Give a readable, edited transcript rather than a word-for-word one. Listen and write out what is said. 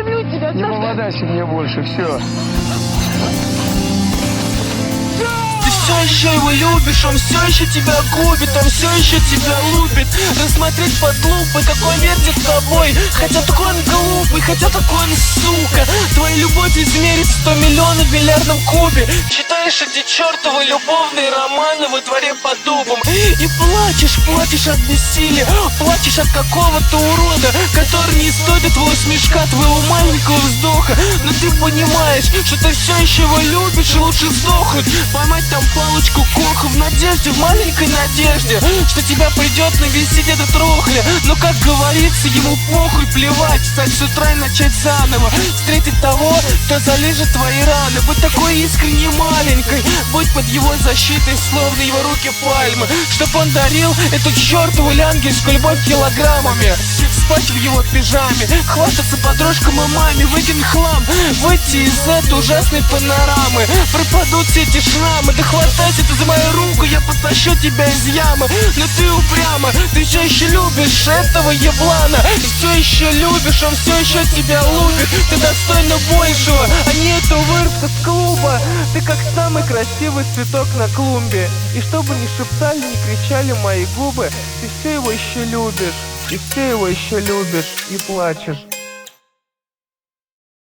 люблю тебя. Не попадайся мне больше, все. Ты все еще его любишь, он все еще тебя губит, он все еще тебя лупит. Рассмотреть под лупой, какой вертит тобой. Хотя такой он глупый, хотя такой он сука. Твоя любовь измерит 100 миллионов в миллиардном кубе. Читаешь эти чертовы любовные романы во дворе под дубом и плачешь от бессилия. Плачешь от какого-то урода, который не стоит твоего смешка, твоего маленького вздоха. Но ты понимаешь, что ты все еще его любишь, и лучше сдохнуть. Поймать там палочку Коха в надежде, в маленькой надежде, что тебя придет навестить этот рохля. Но, как говорится, ему похуй, плевать, встать с утра и начать заново. Встретить того, кто залежит твои раны. Быть такой искренне маленькой, быть под его защитой, словно его руки пальмы. Чтоб он дарил эту чертову лянгельскую любовь килограммами. Спать в его пижаме, хвастаться подружкам и маме, выкинуть хлам, выйти из этой ужасной панорамы. Пропадут все эти шрамы, да хватайся ты за мою руку, я потащу тебя из ямы. Но ты упрямо, ты все еще любишь этого еблана. Ты все еще любишь, он все еще тебя лупит. Ты достойна большего, а не эту вырвку с клуба. Ты как самый красивый цветок на клумбе. И чтобы ни шептали, ни кричали мои губы, ты все его еще любишь. И все его еще любишь и плачешь.